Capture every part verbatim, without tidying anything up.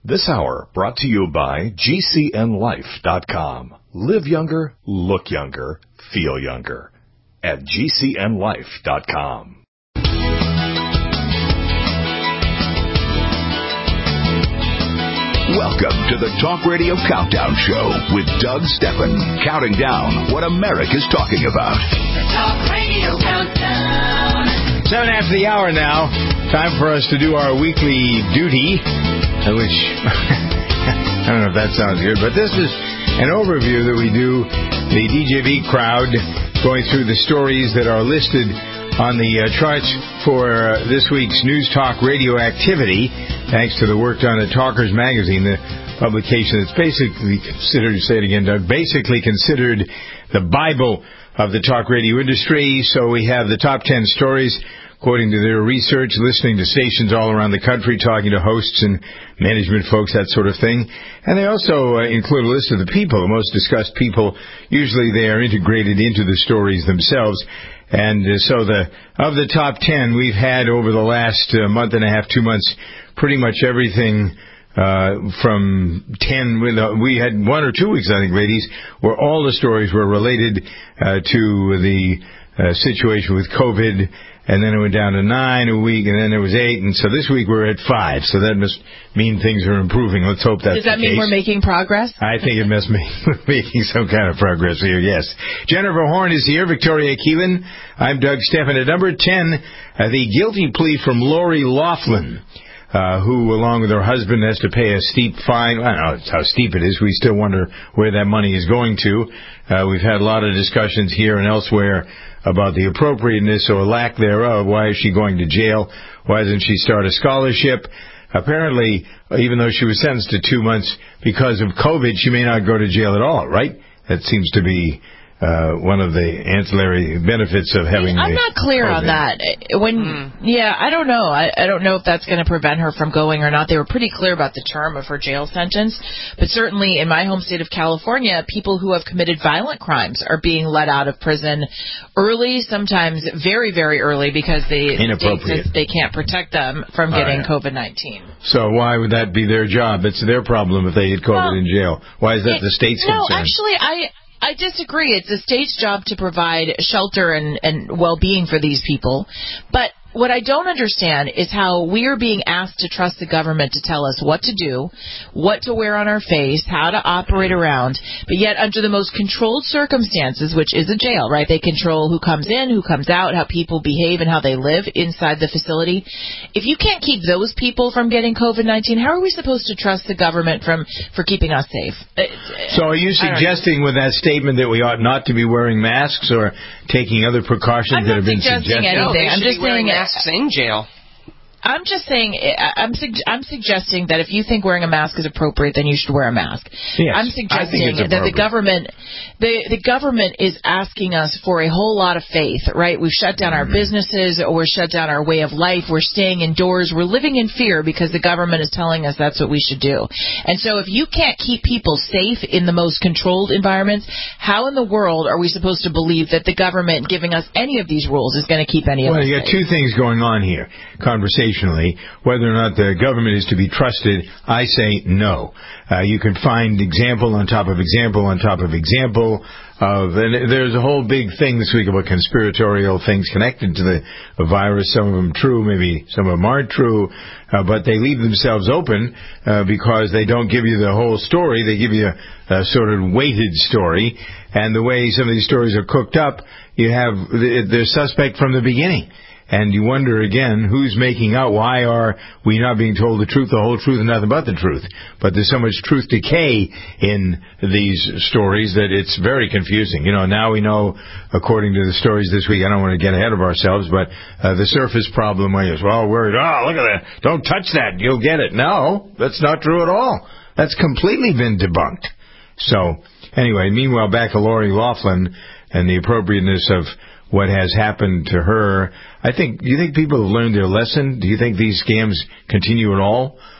This hour brought to you by G C N life dot com. Live younger, look younger, feel younger at G C N life dot com. Welcome to the Talk Radio Countdown Show with Doug Stephan, counting down what America's talking about. The Talk Radio Countdown. Seven after the hour now. Time for us to do our weekly duty, which, I don't know if that sounds good, but this is an overview that we do, the D J V crowd, going through the stories that are listed on the uh, charts for uh, this week's News Talk Radio activity, thanks to the work done at Talkers Magazine, the publication that's basically considered, say it again, Doug, basically considered the Bible of the talk radio industry. So we have the top ten stories, according to their research, listening to stations all around the country, talking to hosts and management folks, that sort of thing. And they also uh, include a list of the people, the most discussed people. Usually they are integrated into the stories themselves. And uh, so the of the top ten, we've had over the last uh, month and a half, two months, pretty much everything uh from ten. We had one or two weeks, I think, ladies, where all the stories were related uh, to the uh, situation with COVID. And then it went down to nine a week, and then it was eight, and so this week we're at five. So that must mean things are improving. Let's hope that's the case. Does that mean we're making progress? I think it must mean we're making some kind of progress here, yes. Jennifer Horn is here, Victoria Keelan. I'm Doug Stephan. At number ten, uh, the guilty plea from Lori Loughlin, uh, who, along with her husband, has to pay a steep fine. I don't know how steep it is. We still wonder where that money is going to. Uh, we've had a lot of discussions here and elsewhere about the appropriateness or lack thereof. Why is she going to jail? Why doesn't she start a scholarship? Apparently, even though she was sentenced to two months because of COVID, she may not go to jail at all, right? That seems to be uh, one of the ancillary benefits of having. I'm the not clear COVID. on that. When, mm. yeah, I don't know. I, I don't know if that's going to prevent her from going or not. They were pretty clear about the term of her jail sentence, but certainly in my home state of California, people who have committed violent crimes are being let out of prison early, sometimes very, very early, because the state says they can't protect them from getting right. COVID nineteen. So why would that be their job? It's their problem if they get COVID well, in jail. Why is that it, the state's no, concern? No, actually, I... I disagree. It's the state's job to provide shelter and, and well-being for these people. But what I don't understand is how we are being asked to trust the government to tell us what to do, what to wear on our face, how to operate around, but yet under the most controlled circumstances, which is a jail, right? They control who comes in, who comes out, how people behave, and how they live inside the facility. If you can't keep those people from getting COVID nineteen, how are we supposed to trust the government from for keeping us safe? So are you suggesting with that statement that we ought not to be wearing masks or taking other precautions I'm that have been suggested? Anything. No, I'm just saying masks in jail. I'm just saying, I'm I'm suggesting that if you think wearing a mask is appropriate, then you should wear a mask. Yes, I'm suggesting that the government, the the government is asking us for a whole lot of faith, right? We've shut down our businesses, or we're shut down our way of life. We're staying indoors. We're living in fear because the government is telling us that's what we should do. And so if you can't keep people safe in the most controlled environments, how in the world are we supposed to believe that the government giving us any of these rules is going to keep any of well, us safe? Well, you got two things going on here. Conversation. Whether or not the government is to be trusted, I say no. Uh, you can find example on top of example on top of example of, and there's a whole big thing this week about conspiratorial things connected to the virus. Some of them true, maybe some of them aren't true, uh, but they leave themselves open uh, because they don't give you the whole story. They give you a, a sort of weighted story, and the way some of these stories are cooked up, you have they're suspect from the beginning. And you wonder, again, who's making out? Why are we not being told the truth, the whole truth, and nothing but the truth? But there's so much truth decay in these stories that it's very confusing. You know, now we know, according to the stories this week, I don't want to get ahead of ourselves, but uh, the surface problem where you're all worried, oh, look at that, don't touch that, you'll get it. No, that's not true at all. That's completely been debunked. So, anyway, meanwhile, back to Lori Loughlin and the appropriateness of what has happened to her. I think, do you think people have learned their lesson? Do you think these scams continue at all?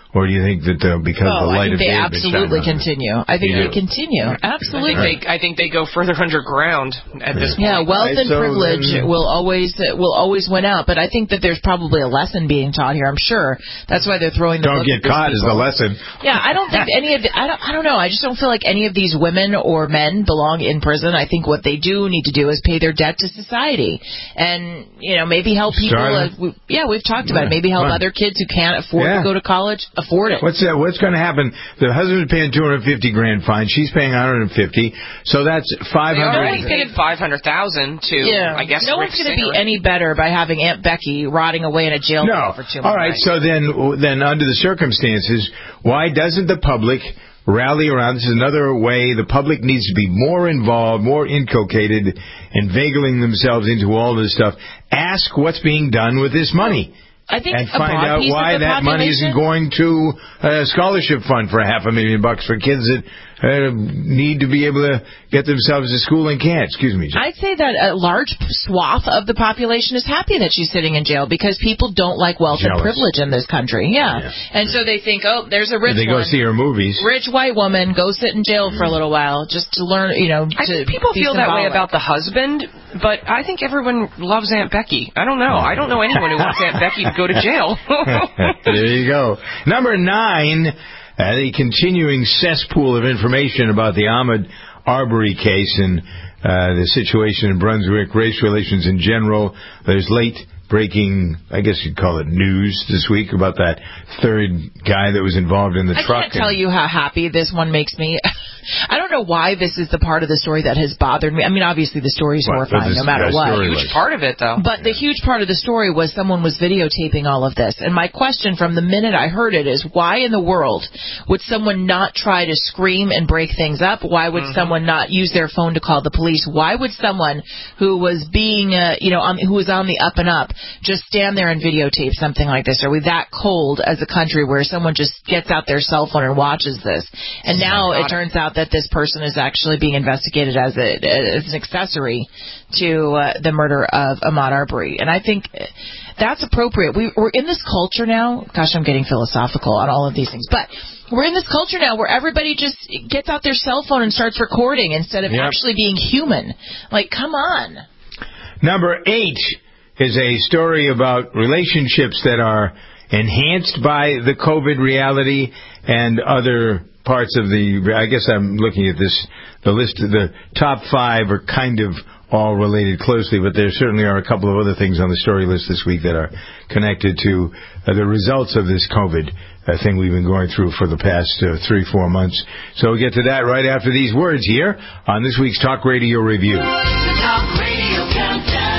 Or do you think that uh, because oh, the light I think of they day absolutely continue. I think you they do. continue. Absolutely. I think, they, I think they go further underground at this point. Yeah, wealth right, and so privilege then, will always uh, will always win out. But I think that there's probably a lesson being taught here. I'm sure that's why they're throwing the don't book get at these caught is people. the lesson. Yeah, I don't think any of the, I don't I don't know. I just don't feel like any of these women or men belong in prison. I think what they do need to do is pay their debt to society, and you know maybe help people. Uh, we, yeah, we've talked about it. Maybe help Fun. other kids who can't afford Yeah. to go to college afford it. What's that? What's going to happen? The husband's paying two hundred fifty grand fine. She's paying one hundred fifty. So that's five They hundred. already paid five hundred thousand to, Yeah, I guess, no Rick one's going to be Singer. any better by having Aunt Becky rotting away in a jail No. cell for two months. All right. So then, then under the circumstances, why doesn't the public rally around? This is another way the public needs to be more involved, more inculcated, inveigling themselves into all this stuff. Ask what's being done with this money. I think And a find broad out piece why of the that money isn't population- going to a scholarship fund for half a million bucks for kids that uh, need to be able to get themselves to school and can't. Excuse me. Jim. I'd say that a large swath of the population is happy that she's sitting in jail because people don't like wealth Jealous. and privilege in this country. Yeah. Yeah. And so they think, oh, there's a rich They go one. see her movies. Rich white woman, go sit in jail for a little while just to learn, you know, I to think people be feel that way symbolic. about the husband, but I think everyone loves Aunt Becky. I don't know. I don't know anyone who wants Aunt Becky to go to jail. There you go. Number nine, uh, the continuing cesspool of information about the Ahmaud Arbery case and uh, the situation in Brunswick, race relations in general. There's late breaking, I guess you'd call it news this week about that third guy that was involved in the I truck. can't tell you how happy this one makes me. I don't know why this is the part of the story that has bothered me. I mean, obviously the story's What, horrifying this no matter guy's what. story Huge part of it, though. But the huge part of the story was someone was videotaping all of this. And my question from the minute I heard it is, why in the world would someone not try to scream and break things up? Why would mm-hmm. someone not use their phone to call the police? Why would someone who was being, uh, you know, on, who was on the up and up just stand there and videotape something like this? Are we that cold as a country where someone just gets out their cell phone and watches this? And now it turns out that this person is actually being investigated as, a, as an accessory to uh, the murder of Ahmaud Arbery. And I think that's appropriate. We, we're in this culture now. Gosh, I'm getting philosophical on all of these things. But we're in this culture now where everybody just gets out their cell phone and starts recording instead of yep. actually being human. Like, come on. Number eight is a story about relationships that are enhanced by the COVID reality and other parts of the, I guess I'm looking at this, the list of the top five are kind of all related closely, but there certainly are a couple of other things on the story list this week that are connected to uh, the results of this COVID uh, thing we've been going through for the past uh, three, four months. So we'll get to that right after these words here on this week's Talk Radio Review. The Talk Radio Countdown.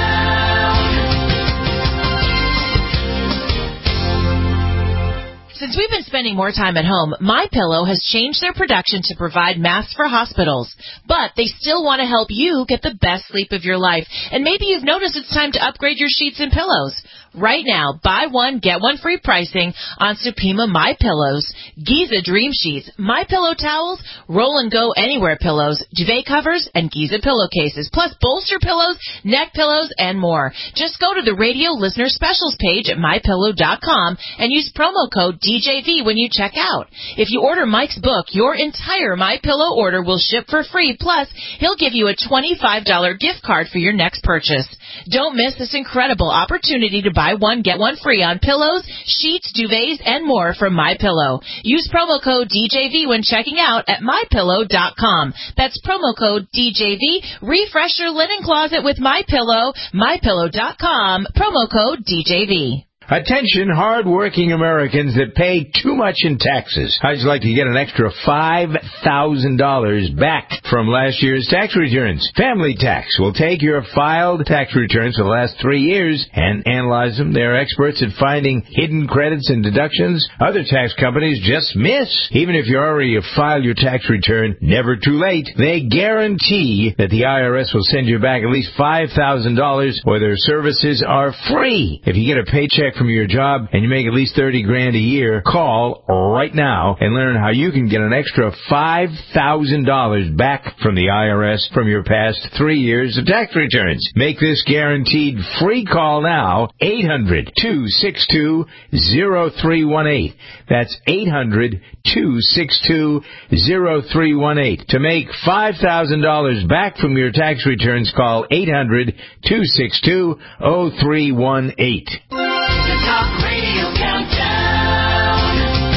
Since we've been spending more time at home, MyPillow has changed their production to provide masks for hospitals. But they still want to help you get the best sleep of your life. And maybe you've noticed it's time to upgrade your sheets and pillows. Right now, buy one, get one free pricing on Supima My Pillows, Giza Dream Sheets, My Pillow towels, Roll and Go Anywhere pillows, duvet covers, and Giza pillowcases, plus bolster pillows, neck pillows, and more. Just go to the radio listener specials page at my pillow dot com and use promo code D J V when you check out. If you order Mike's book, your entire My Pillow order will ship for free, plus he'll give you a twenty-five dollars gift card for your next purchase. Don't miss this incredible opportunity to buy one, get one free on pillows, sheets, duvets, and more from MyPillow. Use promo code D J V when checking out at my pillow dot com. That's promo code D J V. Refresh your linen closet with MyPillow, my pillow dot com, promo code D J V. Attention, hard-working Americans that pay too much in taxes. How'd you like to get an extra five thousand dollars back from last year's tax returns? Family Tax will take your filed tax returns for the last three years and analyze them. They're experts at finding hidden credits and deductions other tax companies just miss. Even if you already have filed your tax return, never too late. They guarantee that the I R S will send you back at least five thousand dollars or their services are free. If you get a paycheck from your job and you make at least thirty grand a year, call right now and learn how you can get an extra five thousand dollars back from the I R S from your past three years of tax returns. Make this guaranteed free call now, eight hundred, two six two, zero three one eight. That's eight hundred, two six two, zero three one eight. To make five thousand dollars back from your tax returns, call eight hundred, two six two, zero three one eight. The Talk Radio Countdown.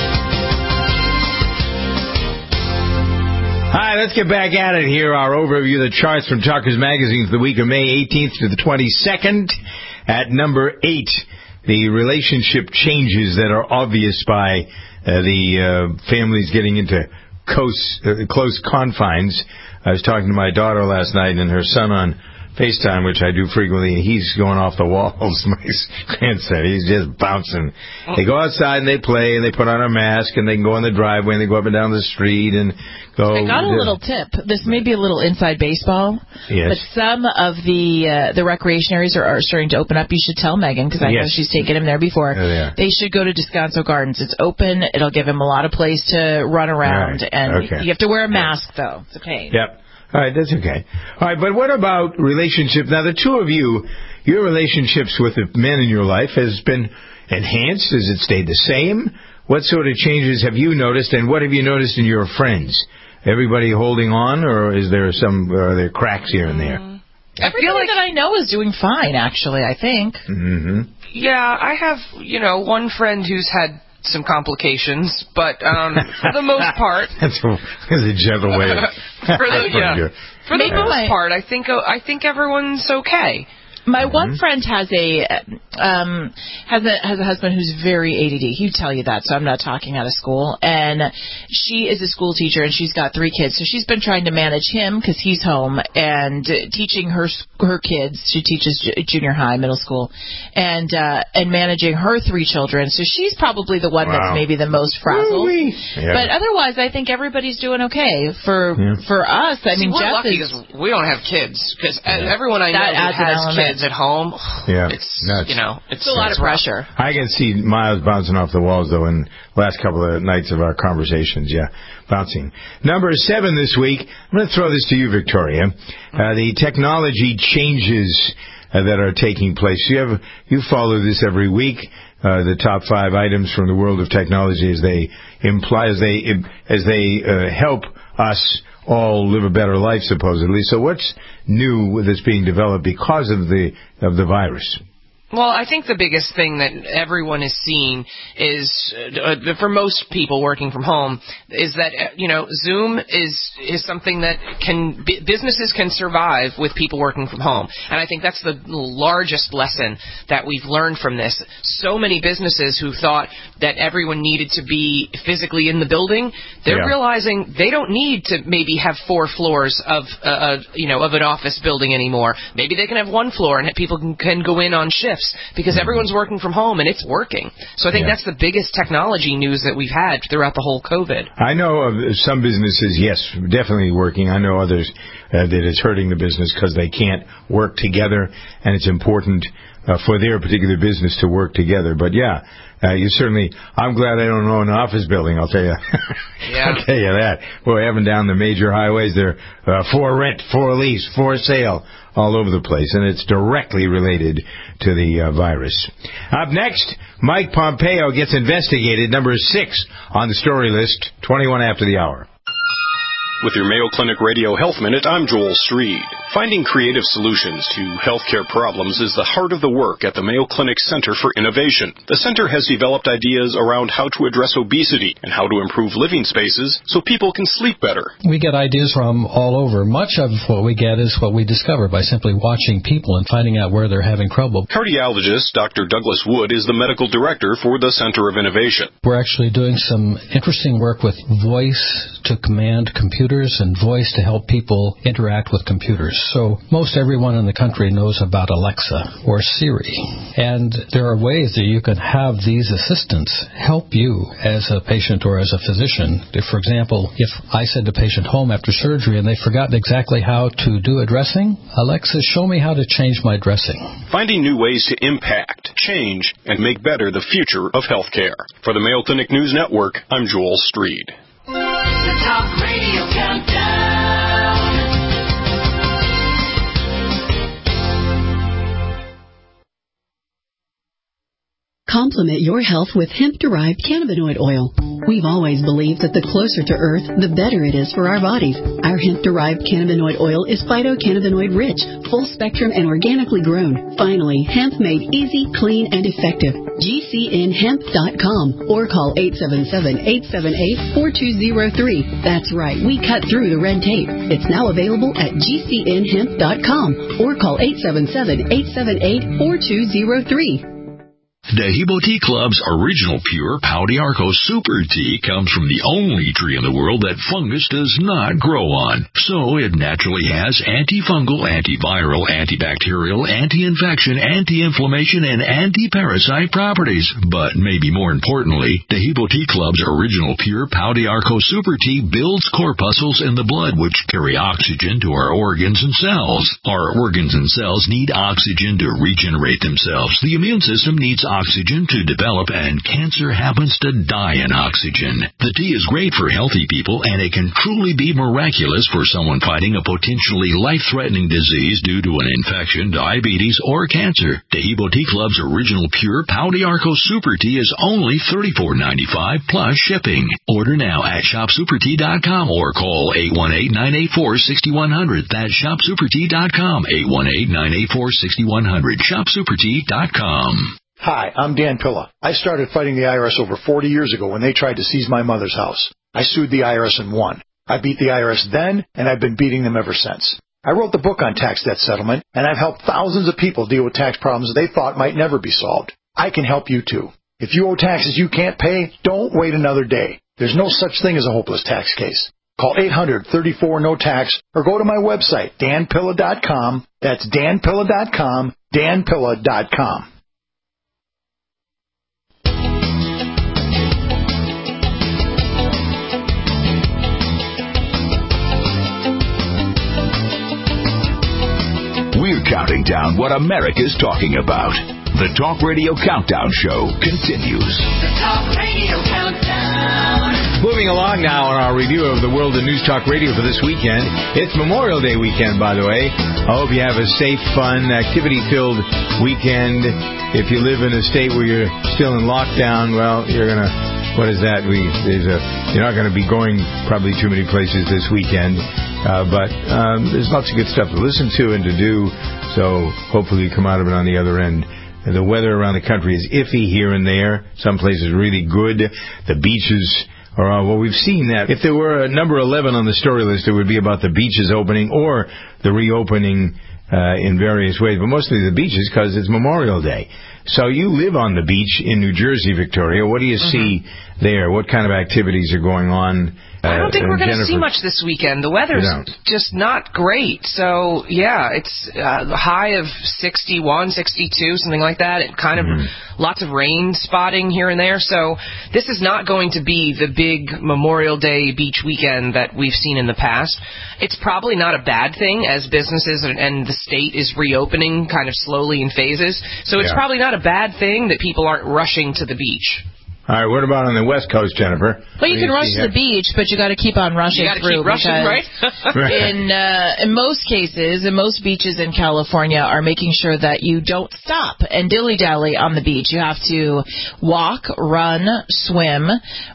Hi, let's get back at it here. Our overview of the charts from Talkers Magazine for the week of May eighteenth to the twenty-second. At number eight, the relationship changes that are obvious by uh, the uh, families getting into close, uh, close confines. I was talking to my daughter last night and her son on FaceTime, which I do frequently, and he's going off the walls, my grandson. He's just bouncing. They go outside and they play and they put on a mask and they can go in the driveway and they go up and down the street and go. I got a little tip. This may be a little inside baseball, yes. but some of the uh, the recreation areas are, are starting to open up. You should tell Megan, because I yes. know she's taken him there before. Oh, yeah. They should go to Descanso Gardens. It's open. It'll give him a lot of place to run around. Right. And okay. you have to wear a mask, though. It's a pain. Yep. All right, that's okay. All right, but what about relationships? Now, the two of you, your relationships with the men in your life has been enhanced? Has it stayed the same? What sort of changes have you noticed, and what have you noticed in your friends? Everybody holding on, or is there some, are there cracks here and there? Mm. I feel like that I know is doing fine, actually, I think. Mm-hmm. Yeah, I have, you know, one friend who's had some complications, but um, for the most part, that's, a, that's a gentle way. Of for the, yeah, for the Maybe most my- part, I think I think everyone's okay. My Mm-hmm. one friend has a um, has a has a husband who's very A D D. He'd tell you that, so I'm not talking out of school. And she is a school teacher, and she's got three kids. So she's been trying to manage him because he's home and teaching her her kids. She teaches junior high, middle school, and uh, and managing her three children. So she's probably the one Wow. that's maybe the most frazzled. Yeah. But otherwise, I think everybody's doing okay. For Yeah. for us, I See, mean, we're Jeff lucky is. because we don't have kids. Because everyone I know That who adds an has element. kids at home, Yeah. it's Nuts. you know, it's, It's a lot it's of rough. pressure. I can see Miles bouncing off the walls, though, in the last couple of nights of our conversations. Yeah, bouncing. Number seven this week, I'm going to throw this to you, Victoria. Uh, the technology changes uh, that are taking place. You have you follow this every week. Uh, the top five items from the world of technology as they imply, as they as they uh, help us all live a better life, supposedly. So, what's new that's being developed because of the of the virus? Well, I think the biggest thing that everyone is seeing is, uh, for most people working from home, is that, uh, you know, Zoom is is something that can businesses can survive with people working from home. And I think that's the largest lesson that we've learned from this. So many businesses who thought that everyone needed to be physically in the building, they're Yeah. realizing they don't need to maybe have four floors of, uh, you know, of an office building anymore. Maybe they can have one floor and people can, can go in on shifts. Because everyone's working from home and it's working. So I think Yeah. that's the biggest technology news that we've had throughout the whole COVID. I know of some businesses, yes, definitely working. I know others uh, that it's hurting the business because they can't work together, and it's important uh, for their particular business to work together. But yeah, uh, you certainly. I'm glad I don't own an office building. I'll tell you. Yeah. I'll tell you that. Boy, having down the major highways, they're uh, for rent, for lease, for sale, all over the place, and it's directly related to the uh, virus. Up next, Mike Pompeo gets investigated, number six on the story list, twenty-one after the hour. With your Mayo Clinic Radio Health Minute, I'm Joel Streed. Finding creative solutions to healthcare problems is the heart of the work at the Mayo Clinic Center for Innovation. The center has developed ideas around how to address obesity and how to improve living spaces so people can sleep better. We get ideas from all over. Much of what we get is what we discover by simply watching people and finding out where they're having trouble. Cardiologist Doctor Douglas Wood is the medical director for the Center of Innovation. We're actually doing some interesting work with voice to command computers and voice to help people interact with computers. So most everyone in the country knows about Alexa or Siri. And there are ways that you can have these assistants help you as a patient or as a physician. If, for example, if I send a patient home after surgery and they've forgotten exactly how to do a dressing, Alexa, show me how to change my dressing. Finding new ways to impact, change, and make better the future of healthcare. For the Mayo Clinic News Network, I'm Joel Streed. The Talk Radio Countdown. Complement your health with hemp-derived cannabinoid oil. We've always believed that the closer to Earth, the better it is for our bodies. Our hemp-derived cannabinoid oil is phytocannabinoid-rich, full-spectrum, and organically grown. Finally, hemp made easy, clean, and effective. G C N hemp dot com or call eight seven seven, eight seven eight, four two zero three. That's right, we cut through the red tape. It's now available at G C N hemp dot com or call eight seven seven, eight seven eight, four two zero three. Dehibo Tea Club's original pure Pau d'Arco Super Tea comes from the only tree in the world that fungus does not grow on. So it naturally has antifungal, antiviral, antibacterial, anti-infection, anti-inflammation, and anti-parasite properties. But maybe more importantly, Dehibo Tea Club's original pure Pau d'Arco Super Tea builds corpuscles in the blood which carry oxygen to our organs and cells. Our organs and cells need oxygen to regenerate themselves. The immune system needs oxygen to develop, and cancer happens to die in oxygen. The tea is great for healthy people, and it can truly be miraculous for someone fighting a potentially life-threatening disease due to an infection, diabetes, or cancer. Dehibo Tea Club's original pure Pau d'Arco Super Tea is only thirty-four ninety-five plus shipping. Order now at shop super tea dot com or call eight one eight, nine eight four, six one zero zero. That's shop super tea dot com, eight one eight, nine eight four, six one zero zero, shop super tea dot com. Hi, I'm Dan Pilla. I started fighting the I R S over forty years ago when they tried to seize my mother's house. I sued the I R S and won. I beat the I R S then, and I've been beating them ever since. I wrote the book on tax debt settlement, and I've helped thousands of people deal with tax problems they thought might never be solved. I can help you too. If you owe taxes you can't pay, don't wait another day. There's no such thing as a hopeless tax case. Call eight hundred, thirty-four, no tax or go to my website, dan pilla dot com. That's dan pilla dot com, dan pilla dot com. We're counting down what America's talking about. The Talk Radio Countdown Show continues. The Talk Radio Countdown. Moving along now on our review of the world of News Talk Radio for this weekend. It's Memorial Day weekend, by the way. I hope you have a safe, fun, activity-filled weekend. If you live in a state where you're still in lockdown, well, you're going to... What is that? We there's a you're not going to be going probably too many places this weekend, uh, but um, there's lots of good stuff to listen to and to do. So hopefully you come out of it on the other end. And the weather around the country is iffy here and there. Some places really good. The beaches are well. We've seen that. If there were a number eleven on the story list, it would be about the beaches opening or the reopening uh, in various ways, but mostly the beaches because it's Memorial Day. So you live on the beach in New Jersey, Victoria. What do you mm-hmm. see there? What kind of activities are going on? Uh, I don't think we're going to Jennifer. see much this weekend. The weather's just not great. So, yeah, it's uh, a high of sixty-one, sixty-two, something like that. It kind of mm-hmm. lots of rain spotting here and there. So this is not going to be the big Memorial Day beach weekend that we've seen in the past. It's probably not a bad thing as businesses and, and the state is reopening kind of slowly in phases. So it's yeah. probably not a bad thing that people aren't rushing to the beach. All right, what about on the West Coast, Jennifer? Well, you can rush to the beach, but you got to keep on rushing you through. Keep rushing, right? in uh, in most cases, in most beaches in California are making sure that you don't stop and dilly-dally on the beach. You have to walk, run, swim,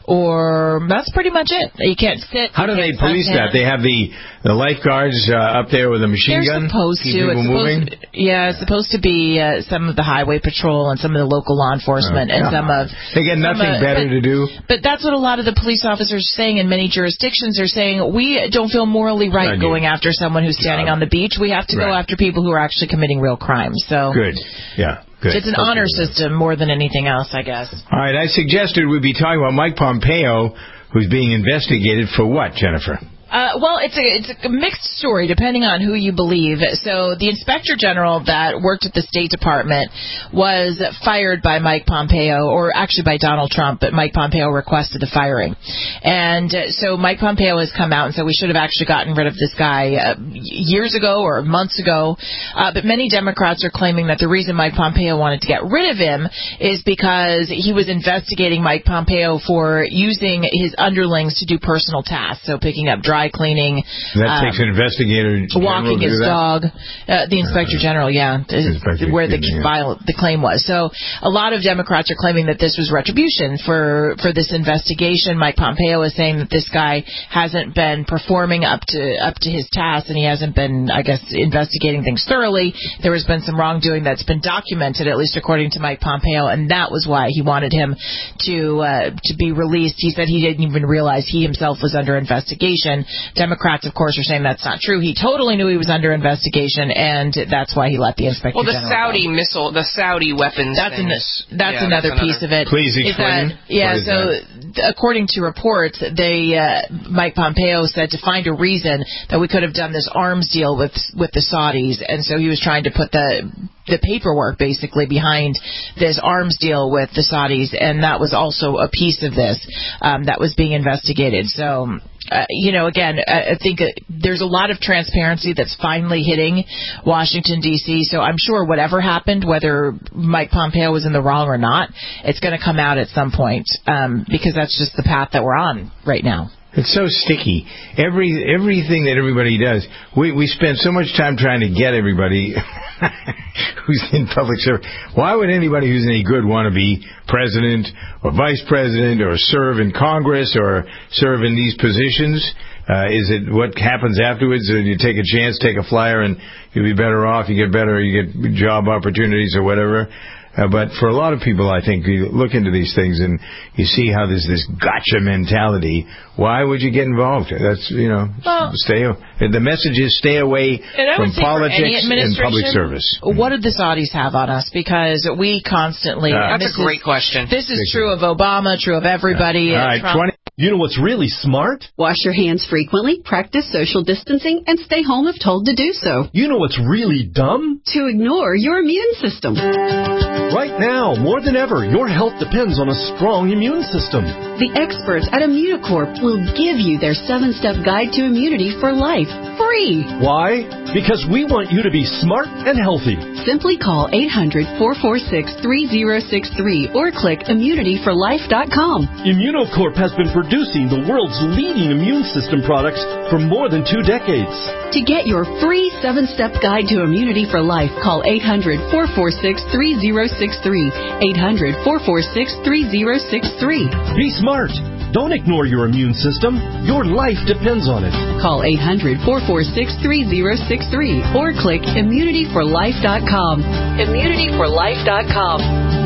or that's pretty much it. You can't sit. How do they police that? They have the the lifeguards uh, up there with a machine They're gun? supposed to. Keep It's people supposed moving? to, yeah, it's supposed to be uh, some of the highway patrol and some of the local law enforcement oh, and some of. They get nothing uh, better but, to do. But that's what a lot of the police officers are saying in many jurisdictions. They're saying we don't feel morally right going after someone who's standing yeah. on the beach. We have to right. go after people who are actually committing real crimes. So good, yeah. Good. It's an honor system more than anything else, I guess. All right, I suggested we'd be talking about Mike Pompeo, who's being investigated for what, Jennifer? Uh, well, it's a it's a mixed story depending on who you believe. So the Inspector General that worked at the State Department was fired by Mike Pompeo, or actually by Donald Trump, but Mike Pompeo requested the firing. And uh, so Mike Pompeo has come out and said we should have actually gotten rid of this guy uh, years ago or months ago. Uh, but many Democrats are claiming that the reason Mike Pompeo wanted to get rid of him is because he was investigating Mike Pompeo for using his underlings to do personal tasks, so picking up dry cleaning. That um, takes an investigator walking his dog. Uh, the Inspector uh, General, yeah, Inspector where the yeah. Viol- the claim was. So a lot of Democrats are claiming that this was retribution for for this investigation. Mike Pompeo is saying that this guy hasn't been performing up to up to his task, and he hasn't been, I guess, investigating things thoroughly. There has been some wrongdoing that's been documented, at least according to Mike Pompeo, and that was why he wanted him to uh, to be released. He said he didn't even realize he himself was under investigation. Democrats, of course, are saying that's not true. He totally knew he was under investigation, and that's why he let the Inspector General. Well, the General Saudi go. missile, the Saudi weapons. That's an, that's yeah, another that's piece another. of it. Please explain. That, yeah, so that? according to reports, they uh, Mike Pompeo said to find a reason that we could have done this arms deal with with the Saudis, and so he was trying to put the the paperwork basically behind this arms deal with the Saudis, and that was also a piece of this um, that was being investigated. So. Uh, you know, again, I think there's a lot of transparency that's finally hitting Washington, D C, so I'm sure whatever happened, whether Mike Pompeo was in the wrong or not, it's going to come out at some point, um, because that's just the path that we're on right now. It's so sticky. Every everything that everybody does, we we spend so much time trying to get everybody who's in public service. Why would anybody who's any good want to be president or vice president or serve in Congress or serve in these positions? Uh, is it what happens afterwards? You take a chance, take a flyer, and you'll be better off. You get better, you get job opportunities or whatever. Uh, but for a lot of people, I think, you look into these things and you see how there's this gotcha mentality. Why would you get involved? That's, you know, well, stay. The message is stay away from politics and public service. What did the Saudis have on us? Because we constantly... Uh, that's a great is, question. This is true of Obama, true of everybody. Yeah. All right, twenty You know what's really smart? Wash your hands frequently, practice social distancing, and stay home if told to do so. You know what's really dumb? To ignore your immune system. Right now, more than ever, your health depends on a strong immune system. The experts at Immunocorp will give you their seven-step guide to immunity for life, free. Why? Because we want you to be smart and healthy. Simply call eight hundred, four four six, three zero six three or click immunity for life dot com. Immunocorp has been producing the world's leading immune system products for more than two decades. To get your free seven-step guide to immunity for life, call eight hundred, four four six, three zero six three. eight hundred, four four six, three zero six three. Be smart. Don't ignore your immune system. Your life depends on it. Call eight hundred, four four six, three zero six three or click immunity for life dot com. immunity for life dot com.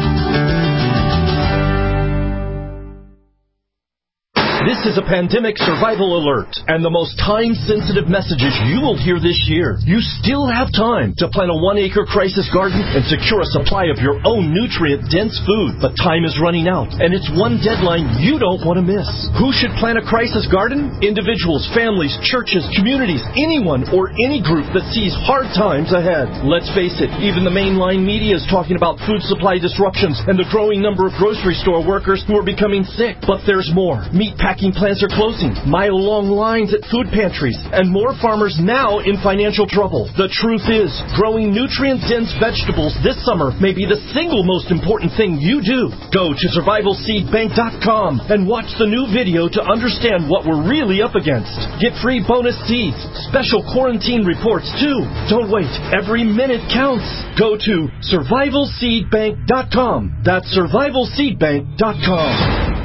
This is a pandemic survival alert and the most time-sensitive messages you will hear this year. You still have time to plant a one-acre crisis garden and secure a supply of your own nutrient-dense food. But time is running out, and it's one deadline you don't want to miss. Who should plant a crisis garden? Individuals, families, churches, communities, anyone or any group that sees hard times ahead. Let's face it, even the mainline media is talking about food supply disruptions and the growing number of grocery store workers who are becoming sick. But there's more. Meat packing plants are closing, mile-long lines at food pantries, and more farmers now in financial trouble. The truth is, growing nutrient-dense vegetables this summer may be the single most important thing you do. Go to survival seed bank dot com and watch the new video to understand what we're really up against. Get free bonus seeds, special quarantine reports too. Don't wait. Every minute counts. Go to survival seed bank dot com. That's survival seed bank dot com.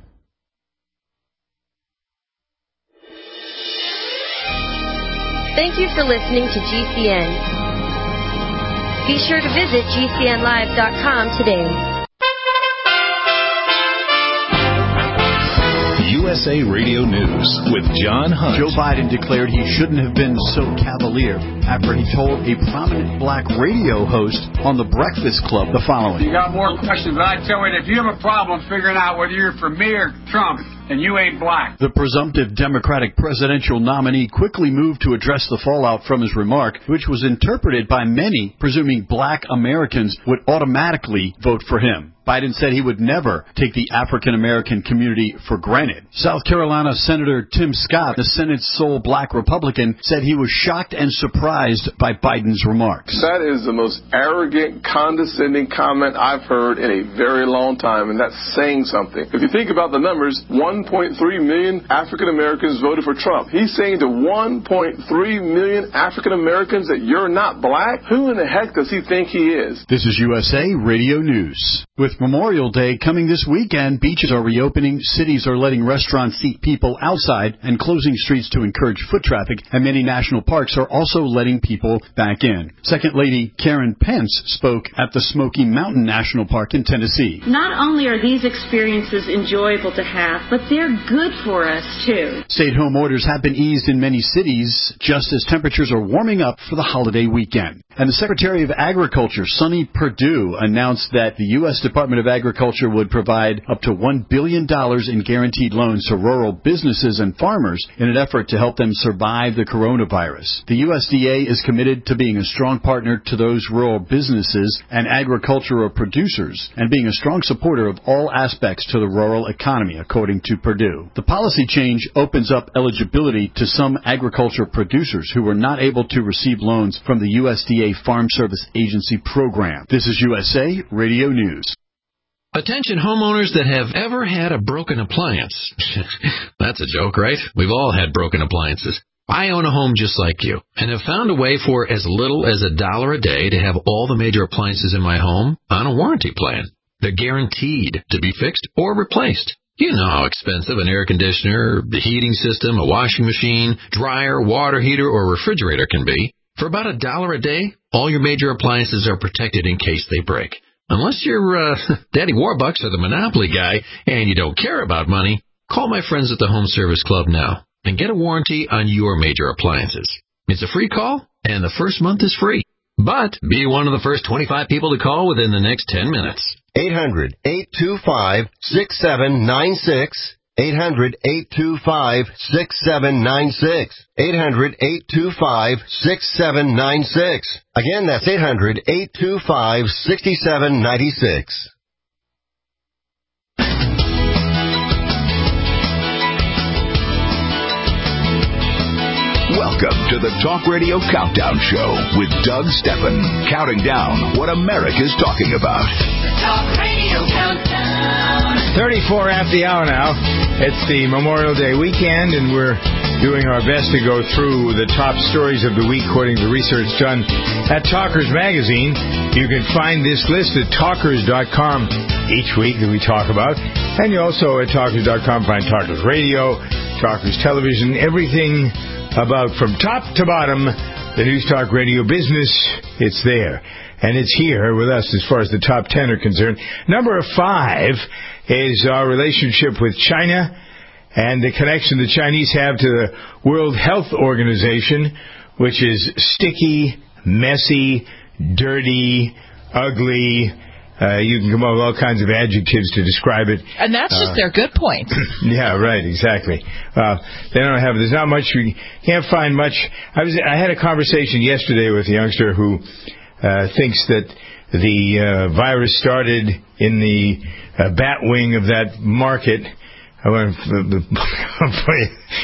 Thank you for listening to G C N. Be sure to visit G C N live dot com today. U S A Radio News with John Hunt. Joe Biden declared he shouldn't have been so cavalier after he told a prominent black radio host on The Breakfast Club the following. You got more questions, but I tell you, if you have a problem figuring out whether you're for me or Trump, and you ain't black. The presumptive Democratic presidential nominee quickly moved to address the fallout from his remark, which was interpreted by many, presuming black Americans would automatically vote for him. Biden said he would never take the African-American community for granted. South Carolina Senator Tim Scott, the Senate's sole black Republican, said he was shocked and surprised by Biden's remarks. That is the most arrogant, condescending comment I've heard in a very long time, and that's saying something. If you think about the numbers, one point three million African-Americans voted for Trump. He's saying to one point three million African-Americans that you're not black? Who in the heck does he think he is? This is U S A Radio News. With Memorial Day coming this weekend, beaches are reopening, cities are letting restaurants seat people outside and closing streets to encourage foot traffic, and many national parks are also letting people back in. Second Lady Karen Pence spoke at the Smoky Mountain National Park in Tennessee. Not only are these experiences enjoyable to have, but they're good for us, too. Stay-at-home orders have been eased in many cities, just as temperatures are warming up for the holiday weekend. And the Secretary of Agriculture, Sonny Perdue, announced that the U S Department of Agriculture would provide up to one billion dollars in guaranteed loans to rural businesses and farmers in an effort to help them survive the coronavirus. The U S D A is committed to being a strong partner to those rural businesses and agricultural producers and being a strong supporter of all aspects to the rural economy, according to Perdue. The policy change opens up eligibility to some agriculture producers who were not able to receive loans from the U S D A Farm Service Agency program. This is U S A Radio News. Attention homeowners that have ever had a broken appliance. That's a joke, right? We've all had broken appliances. I own a home just like you and have found a way for as little as a dollar a day to have all the major appliances in my home on a warranty plan. They're guaranteed to be fixed or replaced. You know how expensive an air conditioner, the heating system, a washing machine, dryer, water heater, or refrigerator can be. For about a dollar a day, all your major appliances are protected in case they break. Unless you're uh, Daddy Warbucks or the Monopoly guy and you don't care about money, call my friends at the Home Service Club now and get a warranty on your major appliances. It's a free call, and the first month is free. But be one of the first twenty-five people to call within the next ten minutes. eight hundred, eight two five, six seven nine six. eight hundred, eight two five, six seven nine six. eight hundred, eight two five, six seven nine six. Again, that's eight hundred, eight two five, six seven nine six. Welcome to the Talk Radio Countdown Show with Doug Steffen, counting down what America's talking about. The Talk Radio Countdown. thirty-four after the hour now. It's the Memorial Day weekend, and we're doing our best to go through the top stories of the week according to research done at Talkers Magazine. You can find this list at talkers dot com each week that we talk about. And you also at talkers dot com find Talkers Radio, Talkers Television, everything about from top to bottom the News Talk Radio business. It's there. And it's here with us as far as the top ten are concerned. Number five is our relationship with China and the connection the Chinese have to the World Health Organization, which is sticky, messy, dirty, ugly. Uh, you can come up with all kinds of adjectives to describe it. And that's just uh, their good points. Yeah, right, exactly. Uh, they don't have, there's not much, you can't find much. I was, I had a conversation yesterday with a youngster who uh, thinks that the uh, virus started in the uh, bat wing of that market. I want to play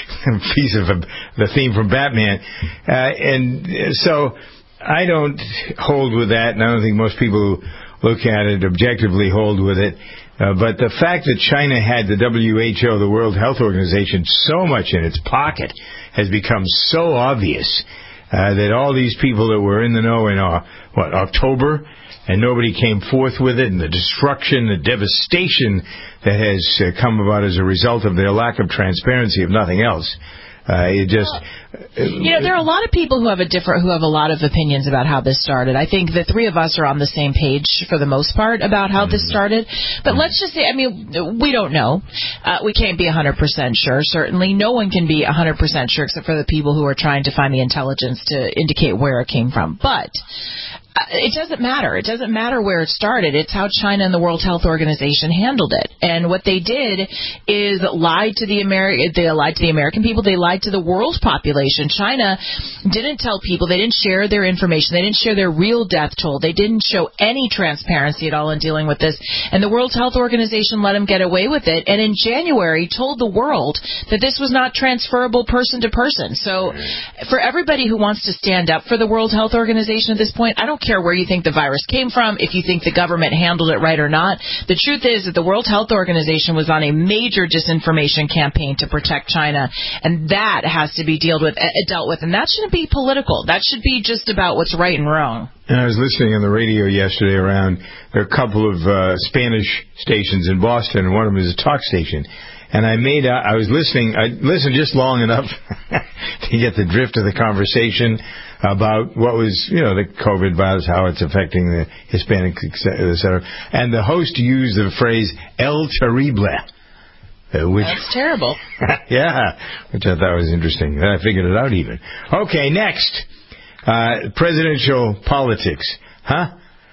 a piece of a, the theme from Batman. Uh, and so I don't hold with that, and I don't think most people who look at it objectively hold with it. Uh, but the fact that China had the W H O, the World Health Organization, so much in its pocket has become so obvious uh, that all these people that were in the know in, uh, what, October, and nobody came forth with it, and the destruction, the devastation that has uh, come about as a result of their lack of transparency, if nothing else. Uh, it just, uh, you know, there are a lot of people who have a different, who have a lot of opinions about how this started. I think the three of us are on the same page for the most part about how mm-hmm. this started. But mm-hmm. let's just say, I mean, we don't know. Uh, we can't be one hundred percent sure. Certainly, no one can be one hundred percent sure except for the people who are trying to find the intelligence to indicate where it came from. But it doesn't matter. It doesn't matter where it started. It's how China and the World Health Organization handled it. And what they did is lied to the Ameri- they lied to the American people. They lied to the world population. China didn't tell people. They didn't share their information. They didn't share their real death toll. They didn't show any transparency at all in dealing with this. And the World Health Organization let them get away with it. And in January told the world that this was not transferable person to person. So for everybody who wants to stand up for the World Health Organization at this point, I don't care where you think the virus came from, if you think the government handled it right or not. The truth is that the World Health Organization was on a major disinformation campaign to protect China, and that has to be dealt with, uh, dealt with. And that shouldn't be political. That should be just about what's right and wrong. And I was listening on the radio yesterday around, there are a couple of uh, Spanish stations in Boston, and one of them is a talk station. And I made, uh, I was listening, I listened just long enough to get the drift of the conversation about what was, you know, the COVID virus, how it's affecting the Hispanic, et cetera. And the host used the phrase, El Terrible. Uh, which, That's terrible. Yeah, which I thought was interesting. I figured it out even. Okay, next. Uh, presidential politics. Huh?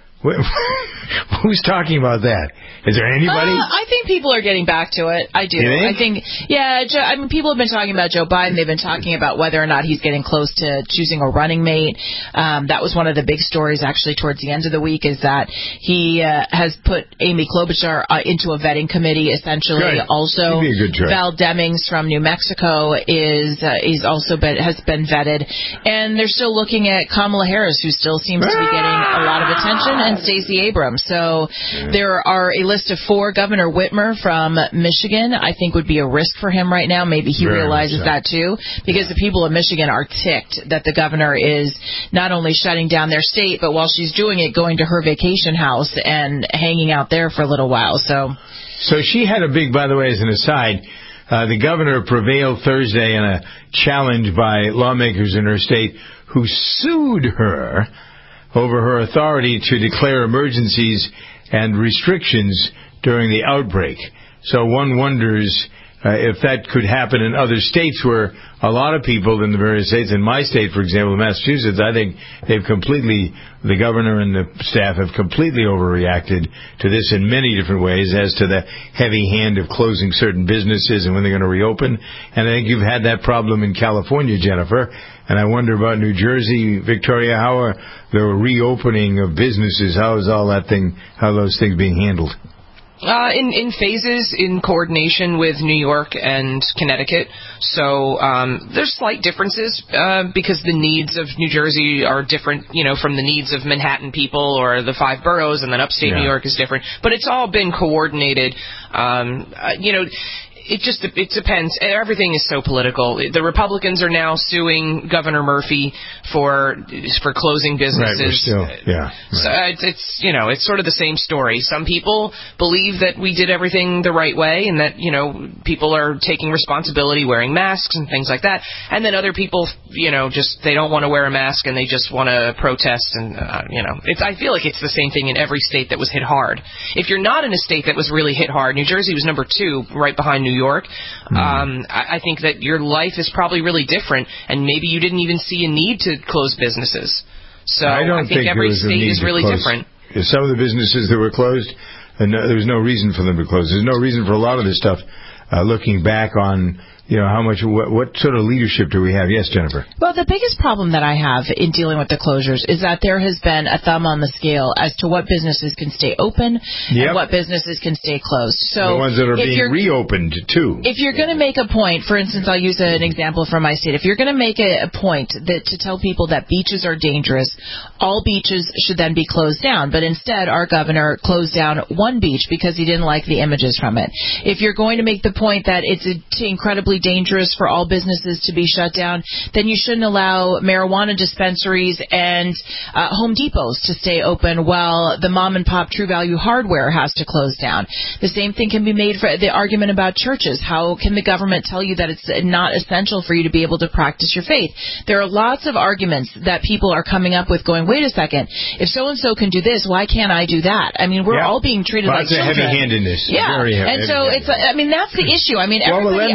Who's talking about that? Is there anybody? Uh, I think people are getting back to it. I do. You think? I think, yeah, Joe, I mean, people have been talking about Joe Biden. They've been talking about whether or not he's getting close to choosing a running mate. Um, that was one of the big stories, actually, towards the end of the week, is that he uh, has put Amy Klobuchar uh, into a vetting committee, essentially. Good. Also, He'd be a good choice. Val Demings from New Mexico is uh, is also been, has been vetted. And they're still looking at Kamala Harris, who still seems to be getting a lot of attention, and Stacey Abrams. So yeah. There are a list of four. Governor Whitmer from Michigan, I think, would be a risk for him right now. Maybe he Very realizes so. that, too, because the people of Michigan are ticked that the governor is not only shutting down their state, but while she's doing it, going to her vacation house and hanging out there for a little while. So, so she had a big, by the way, as an aside, uh, the governor prevailed Thursday in a challenge by lawmakers in her state who sued her over her authority to declare emergencies and restrictions during the outbreak. So one wonders uh, if that could happen in other states where a lot of people in the various states, in my state, for example, Massachusetts, I think they've completely, the governor and the staff have completely overreacted to this in many different ways as to the heavy hand of closing certain businesses and when they're going to reopen. And I think you've had that problem in California, Jennifer. And I wonder about New Jersey, Victoria, how are the reopening of businesses, how is all that thing, how are those things being handled? Uh, in, in phases, in coordination with New York and Connecticut. So um, there's slight differences uh, because the needs of New Jersey are different, you know, from the needs of Manhattan people or the five boroughs, and then upstate yeah. New York is different. But it's all been coordinated. Um, uh, you know, It just it depends. Everything is so political. The Republicans are now suing Governor Murphy for for closing businesses. Right, we're still, yeah. Right. So it's, it's you know it's sort of the same story. Some people believe that we did everything the right way and that you know people are taking responsibility, wearing masks and things like that. And then other people, you know, just they don't want to wear a mask and they just want to protest. And uh, you know, it's I feel like it's the same thing in every state that was hit hard. If you're not in a state that was really hit hard, New Jersey was number two, right behind New York. York, mm. um, I, I think that your life is probably really different, and maybe you didn't even see a need to close businesses. So I, don't I think, think every state is really close. different. Some of the businesses that were closed, and no, there was no reason for them to close. There's no reason for a lot of this stuff. Uh, looking back on, you know, how much, what, what sort of leadership do we have? Yes, Jennifer. Well, the biggest problem that I have in dealing with the closures is that there has been a thumb on the scale as to what businesses can stay open yep. and what businesses can stay closed. So the ones that are being reopened, too. If you're going to make a point, for instance, I'll use an example from my state. If you're going to make a, a point that to tell people that beaches are dangerous, all beaches should then be closed down. But instead, our governor closed down one beach because he didn't like the images from it. If you're going to make the point that it's incredibly dangerous for all businesses to be shut down, then you shouldn't allow marijuana dispensaries and uh, Home Depots to stay open while the mom and pop True Value Hardware has to close down. The same thing can be made for the argument about churches. How can the government tell you that it's not essential for you to be able to practice your faith? There are lots of arguments that people are coming up with going, wait a second, if so-and-so can do this, why can't I do that? I mean, we're yeah. all being treated well, like children. Lots of heavy-handedness. Yeah, Very heavy, and so heavy it's, I mean, that's the issue. I mean, well, we're letting them get away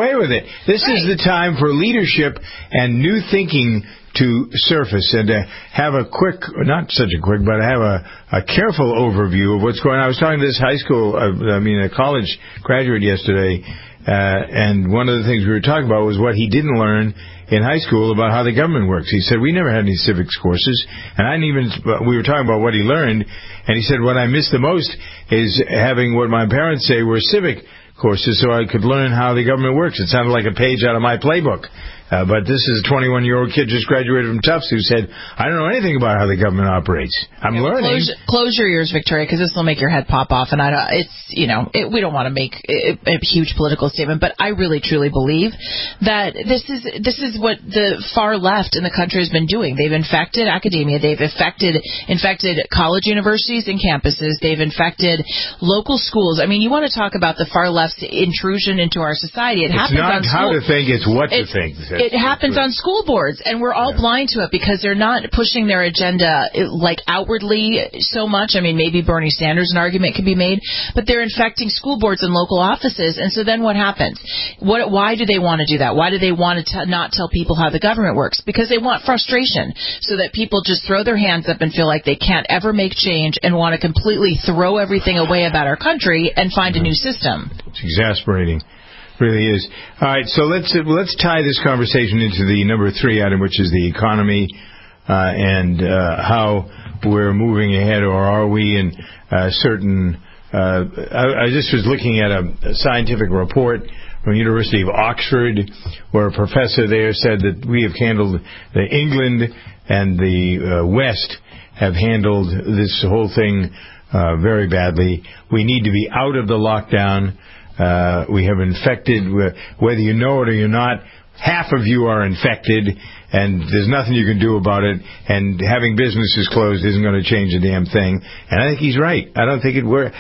away with it. This right. is the time for leadership and new thinking to surface, and to have a quick, not such a quick, but have a, a careful overview of what's going on. I was talking to this high school, uh, I mean, a college graduate yesterday, uh, and one of the things we were talking about was what he didn't learn in high school about how the government works. He said, we never had any civics courses, and I didn't even, we were talking about what he learned, and he said, what I miss the most is having what my parents say were civic courses so I could learn how the government works. It sounded like a page out of my playbook. Uh, but this is a twenty-one-year-old kid just graduated from Tufts who said, I don't know anything about how the government operates. I'm yeah, learning. Close, close your ears, Victoria, because this will make your head pop off. And I don't, it's, you know, it, we don't want to make a, a huge political statement, but I really, truly believe that this is this is what the far left in the country has been doing. They've infected academia. They've infected, infected college universities and campuses. They've infected local schools. I mean, you want to talk about the far left's intrusion into our society. It it's happens not on how school. to think, it's what it's, to think. It happens on school boards, and we're all yeah. blind to it because they're not pushing their agenda like outwardly so much. I mean, maybe Bernie Sanders, an argument could be made, but they're infecting school boards and local offices. And so then what happens? What? Why do they want to do that? Why do they want to t- not tell people how the government works? Because they want frustration, so that people just throw their hands up and feel like they can't ever make change and want to completely throw everything away about our country and find a new system. It's exasperating. Really is. All right, so let's uh, let's tie this conversation into the number three item, which is the economy uh, and uh, how we're moving ahead, or are we in uh, certain... Uh, I, I just was looking at a, a scientific report from the University of Oxford, where a professor there said that we have handled, the England and the uh, West have handled this whole thing uh, very badly. We need to be out of the lockdown. Uh, we have infected, whether you know it or you're not, half of you are infected, and there's nothing you can do about it, and having businesses closed isn't going to change a damn thing. And I think he's right. I don't think it works.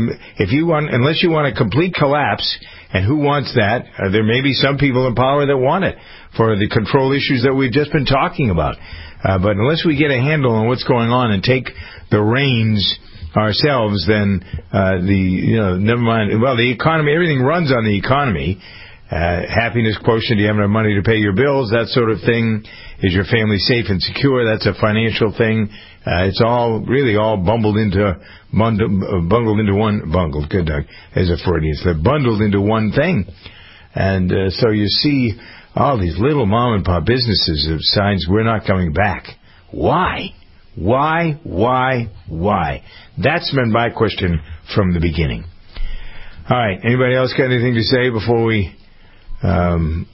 If you want, unless you want a complete collapse, and who wants that? Uh, there may be some people in power that want it for the control issues that we've just been talking about. Uh, but unless we get a handle on what's going on and take the reins ourselves, then uh, the, you know, never mind. Well, the economy, everything runs on the economy. Uh, happiness quotient, do you have enough money to pay your bills, that sort of thing. Is your family safe and secure? That's a financial thing. Uh, it's all, really all bundled into, bundled, bungled into one, bungled, good Doug, as a Freudian, so bundled into one thing. And uh, so you see all these little mom and pop businesses of signs, we're not coming back. Why? Why, why, why? That's been my question from the beginning. All right. Anybody else got anything to say before we... Um,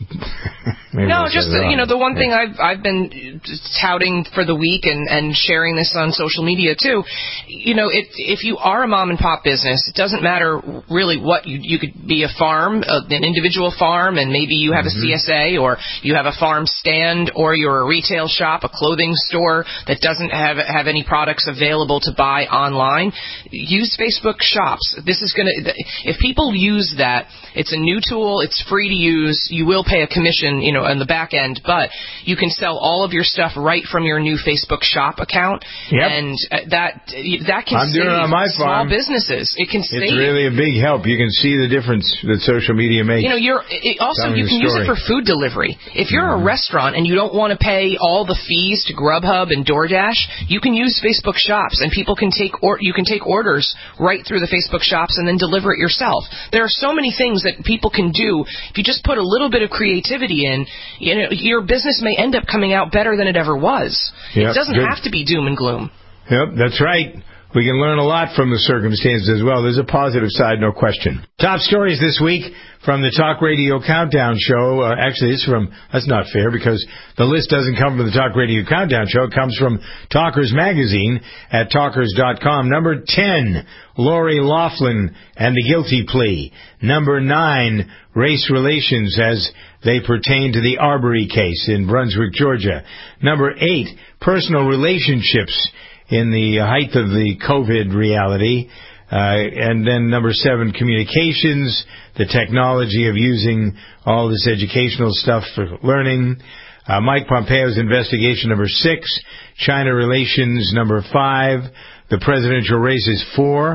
no, just the, you know, the one thing I've I've been touting for the week and, and sharing this on social media too. You know, it, if you are a mom and pop business, it doesn't matter really what you you could be a farm, uh, an individual farm, and maybe you have mm-hmm. a C S A, or you have a farm stand, or you're a retail shop, a clothing store that doesn't have have any products available to buy online. Use Facebook Shops. This is gonna, if people use that, it's a new tool. It's free to use. You will pay a commission, you know, on the back end, but you can sell all of your stuff right from your new Facebook Shop account, yep. and uh, that that can I'm save doing it on my small farm. businesses. It can save. It's really a big help. You can see the difference that social media makes. You know, you're it also Telling you can use it for food delivery. If you're mm-hmm. a restaurant and you don't want to pay all the fees to Grubhub and DoorDash, you can use Facebook Shops, and people can take or you can take orders right through the Facebook Shops and then deliver it yourself. There are so many things that people can do if you just put a little bit of creativity in. You know, your business may end up coming out better than it ever was. Yep, it doesn't good. have to be doom and gloom. Yep, that's right. We can learn a lot from the circumstances as well. There's a positive side, no question. Top stories this week from the Talk Radio Countdown Show. Uh, actually, it's from, that's not fair because the list doesn't come from the Talk Radio Countdown Show. It comes from Talkers Magazine at talkers dot com. Number ten, Lori Loughlin and the guilty plea. Number nine, race relations as they pertain to the Arbery case in Brunswick, Georgia. Number eight, personal relationships in the height of the COVID reality. Uh, and then number seven, communications, the technology of using all this educational stuff for learning. Uh, Mike Pompeo's investigation, number six. China relations, number five. The presidential race is four.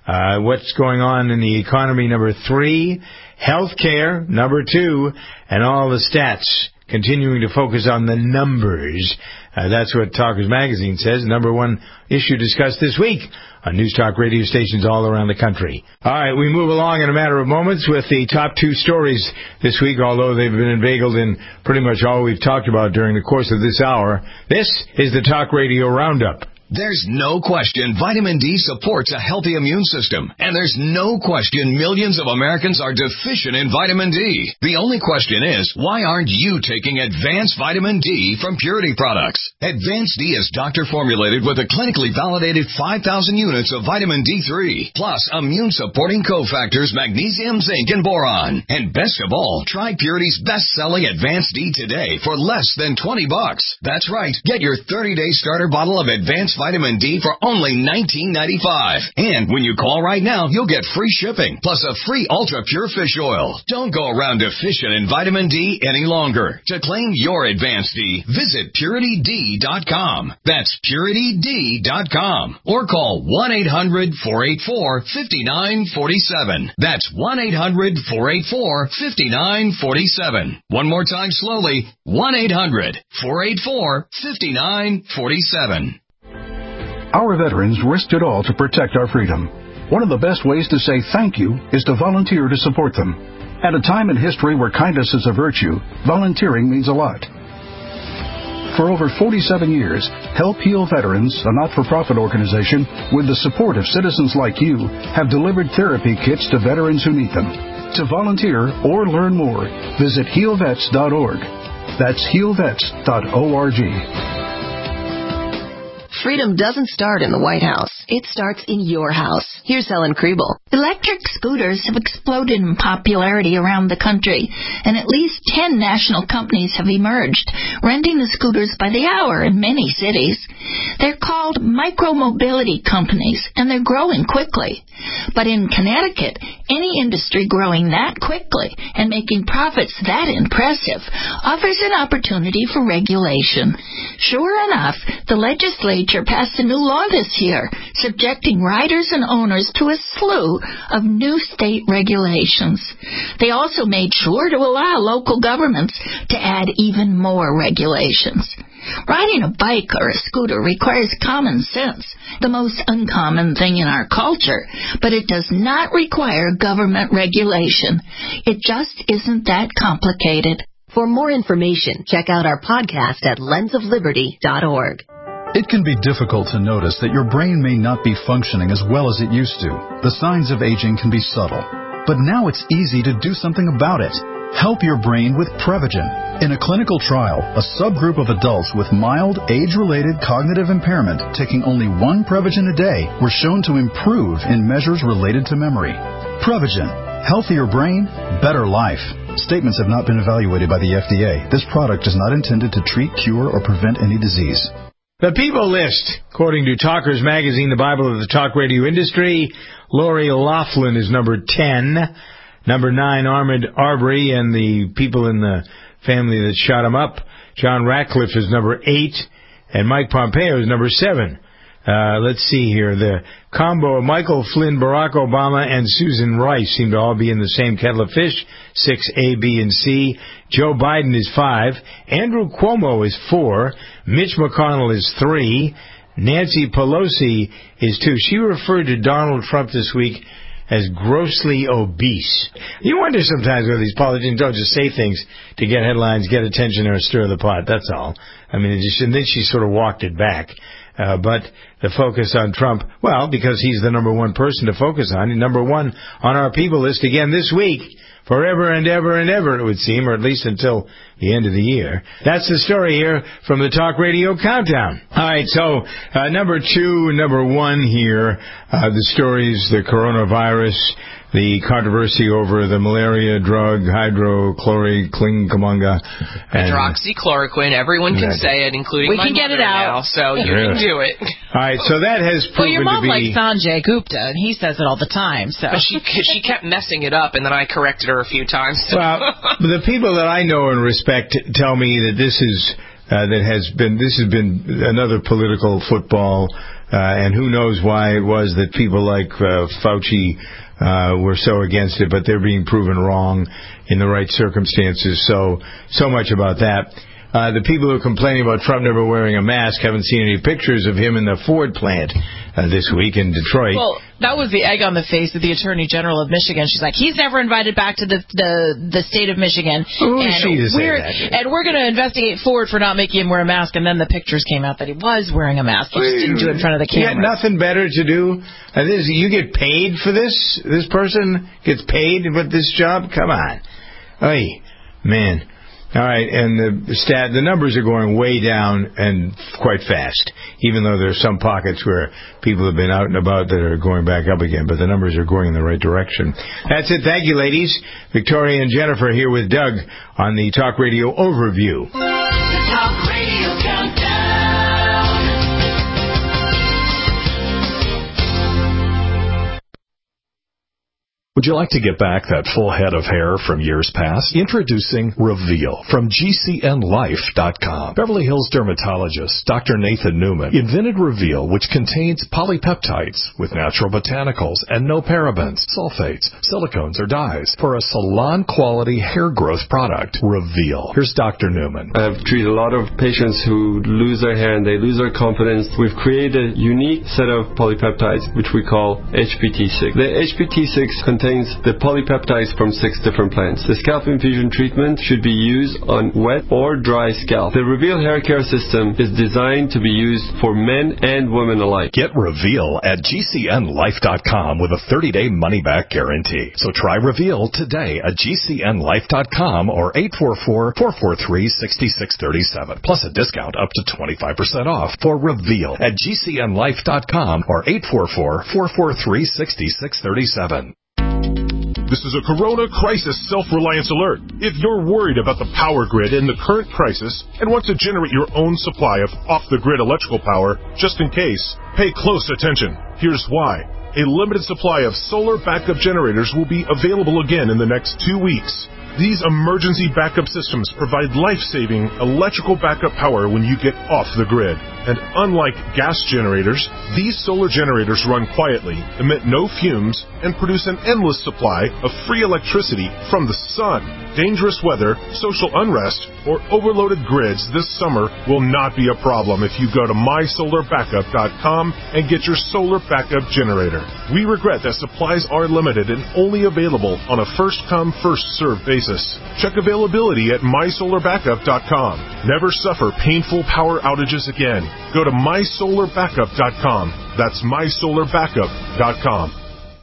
Uh, what's going on in the economy, number three. Healthcare, number two. And all the stats, continuing to focus on the numbers. Uh, that's what Talkers Magazine says. Number one issue discussed this week on News Talk radio stations all around the country. All right, we move along in a matter of moments with the top two stories this week, although they've been inveigled in pretty much all we've talked about during the course of this hour. This is the Talk Radio Roundup. There's no question vitamin D supports a healthy immune system, and there's no question millions of Americans are deficient in vitamin D. The only question is, why aren't you taking Advanced Vitamin D from Purity Products? Advanced D is doctor-formulated with a clinically validated five thousand units of vitamin D three, plus immune-supporting cofactors magnesium, zinc, and boron. And best of all, try Purity's best-selling Advanced D today for less than twenty bucks. That's right, get your thirty-day starter bottle of Advanced Vitamin D for only nineteen ninety-five. And when you call right now, you'll get free shipping, plus a free Ultra Pure Fish Oil. Don't go around deficient in vitamin D any longer. To claim your Advanced D, visit Purity D dot com. That's Purity D dot com. Or call one eight hundred, four eight four, five nine four seven. That's one eight hundred, four eight four, five nine four seven. One more time slowly, one eight hundred, four eight four, five nine four seven. Our veterans risked it all to protect our freedom. One of the best ways to say thank you is to volunteer to support them. At a time in history where kindness is a virtue, volunteering means a lot. For over forty-seven years, Help Heal Veterans, a not-for-profit organization with the support of citizens like you, have delivered therapy kits to veterans who need them. To volunteer or learn more, visit heal vets dot org. That's heal vets dot org. Freedom doesn't start in the White House. It starts in your house. Here's Helen Kriebel. Electric scooters have exploded in popularity around the country, and at least ten national companies have emerged, renting the scooters by the hour in many cities. They're called micro-mobility companies, and they're growing quickly. But in Connecticut, any industry growing that quickly and making profits that impressive offers an opportunity for regulation. Sure enough, the legislature passed a new law this year, subjecting riders and owners to a slew of new state regulations. They also made sure to allow local governments to add even more regulations. Riding a bike or a scooter requires common sense, the most uncommon thing in our culture, but it does not require government regulation. It just isn't that complicated. For more information, check out our podcast at lens of liberty dot org. It can be difficult to notice that your brain may not be functioning as well as it used to. The signs of aging can be subtle, but now it's easy to do something about it. Help your brain with Prevagen. In a clinical trial, a subgroup of adults with mild, age-related cognitive impairment taking only one Prevagen a day were shown to improve in measures related to memory. Prevagen. Healthier brain, better life. Statements have not been evaluated by the F D A. This product is not intended to treat, cure, or prevent any disease. The People List, according to Talkers Magazine, the Bible of the talk radio industry. Lori Loughlin is number ten. Number nine, Ahmaud Arbery and the people in the family that shot him up. John Ratcliffe is number eight. And Mike Pompeo is number seven. Uh, let's see here. The combo of Michael Flynn, Barack Obama, and Susan Rice seem to all be in the same kettle of fish. Six, A, B, and C. Joe Biden is five. Andrew Cuomo is four. Mitch McConnell is three. Nancy Pelosi is two. She referred to Donald Trump this week as grossly obese. You wonder sometimes whether these politicians don't just say things to get headlines, get attention, or stir the pot. That's all. I mean, it just, and then she sort of walked it back. Uh, but the focus on Trump, well, because he's the number one person to focus on, and number one on our people list again this week, forever and ever and ever, it would seem, or at least until the end of the year. That's the story here from the Talk Radio Countdown. All right, so uh, number two, number one here, uh, the stories, the coronavirus, the controversy over the malaria drug, hydrochloroquine, hydroxychloroquine. Everyone can Right. say it, including We my can get mother it out. now, so you Yeah. can do it. All right, so that has Well, your proven mom to likes be... Sanjay Gupta, and he says it all the time. So But she she kept messing it up, and then I corrected her a few times. So. Well, the people that I know and respect tell me that this is uh, that has been this has been another political football Uh, and who knows why it was that people like uh, Fauci uh, were so against it, but they're being proven wrong in the right circumstances. So, so much about that. Uh, the people who are complaining about Trump never wearing a mask haven't seen any pictures of him in the Ford plant uh, this week in Detroit. Well, that was the egg on the face of the Attorney General of Michigan. She's like, he's never invited back to the the, the state of Michigan. Who is and she to say we're, that? And we're going to investigate Ford for not making him wear a mask. And then the pictures came out that he was wearing a mask. He just didn't do it in front of the camera. You got nothing better to do? Uh, this, you get paid for this? This person gets paid with this job? Come on. Hey, man. All right, and the stat, the numbers are going way down and quite fast, even though there are some pockets where people have been out and about that are going back up again, but the numbers are going in the right direction. That's it. Thank you, ladies. Victoria and Jennifer here with Doug on the Talk Radio Overview. The Talk Radio Countdown. Would you like to get back that full head of hair from years past? Introducing Reveal from G C N life dot com. Beverly Hills dermatologist Doctor Nathan Newman invented Reveal, which contains polypeptides with natural botanicals and no parabens, sulfates, silicones, or dyes for a salon-quality hair growth product. Reveal. Here's Doctor Newman. I've treated a lot of patients who lose their hair and they lose their confidence. We've created a unique set of polypeptides, which we call H P T six. The H P T six contains the polypeptides from six different plants. The scalp infusion treatment should be used on wet or dry scalp. The Reveal hair care system is designed to be used for men and women alike. Get Reveal at G C N life dot com with a thirty-day money-back guarantee. So try Reveal today at G C N life dot com or eight four four, four four three, six six three seven. Plus a discount up to twenty-five percent off for Reveal at G C N life dot com or eight four four, four four three, six six three seven. This is a Corona Crisis Self-Reliance Alert. If you're worried about the power grid in the current crisis and want to generate your own supply of off-the-grid electrical power, just in case, pay close attention. Here's why. A limited supply of solar backup generators will be available again in the next two weeks. These emergency backup systems provide life-saving electrical backup power when you get off the grid. And unlike gas generators, these solar generators run quietly, emit no fumes, and produce an endless supply of free electricity from the sun. Dangerous weather, social unrest, or overloaded grids this summer will not be a problem if you go to my solar backup dot com and get your solar backup generator. We regret that supplies are limited and only available on a first-come, first-served basis. Check availability at my solar backup dot com. Never suffer painful power outages again. Go to my solar backup dot com. That's my solar backup dot com.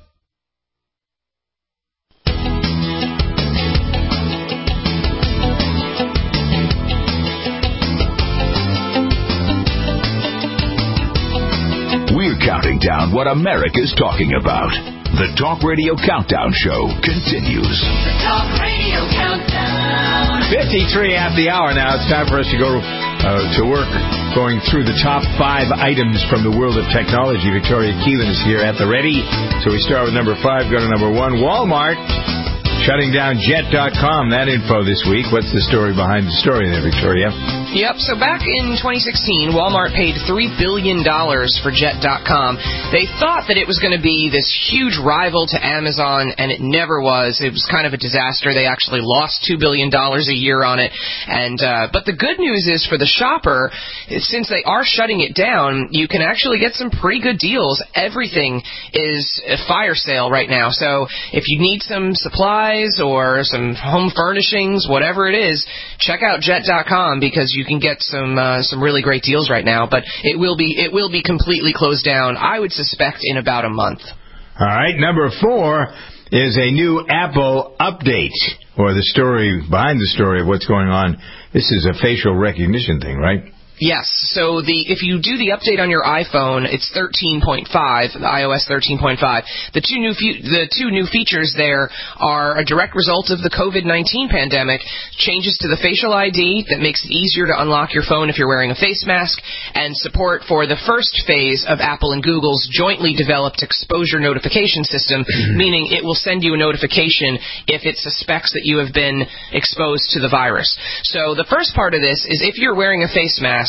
We're counting down what America's talking about. The Talk Radio Countdown Show continues. The Talk Radio Countdown. fifty-three after the hour now. It's time for us to go uh, to work going through the top five items from the world of technology. Victoria Keelan is here at the ready. So we start with number five, go to number one. Walmart shutting down Jet dot com. That info this week. What's the story behind the story there, Victoria? Yep, so back in twenty sixteen, Walmart paid three billion dollars for Jet dot com. They thought that it was going to be this huge rival to Amazon, and it never was. It was kind of a disaster. They actually lost two billion dollars a year on it. And uh, but the good news is for the shopper, since they are shutting it down, you can actually get some pretty good deals. Everything is a fire sale right now. So if you need some supplies or some home furnishings, whatever it is, check out Jet dot com because you You can get some uh, some really great deals right now, but it will be it will be completely closed down, I would suspect, in about a month. All right, number four is a new Apple update, or the story behind the story of what's going on. This is a facial recognition thing, right? Yes. So the if you do the update on your iPhone, it's thirteen point five, i O S thirteen point five. The two new fe- the two new features there are a direct result of the COVID nineteen pandemic. Changes to the facial I D that makes it easier to unlock your phone if you're wearing a face mask, and support for the first phase of Apple and Google's jointly developed exposure notification system, meaning it will send you a notification if it suspects that you have been exposed to the virus. So the first part of this is if you're wearing a face mask,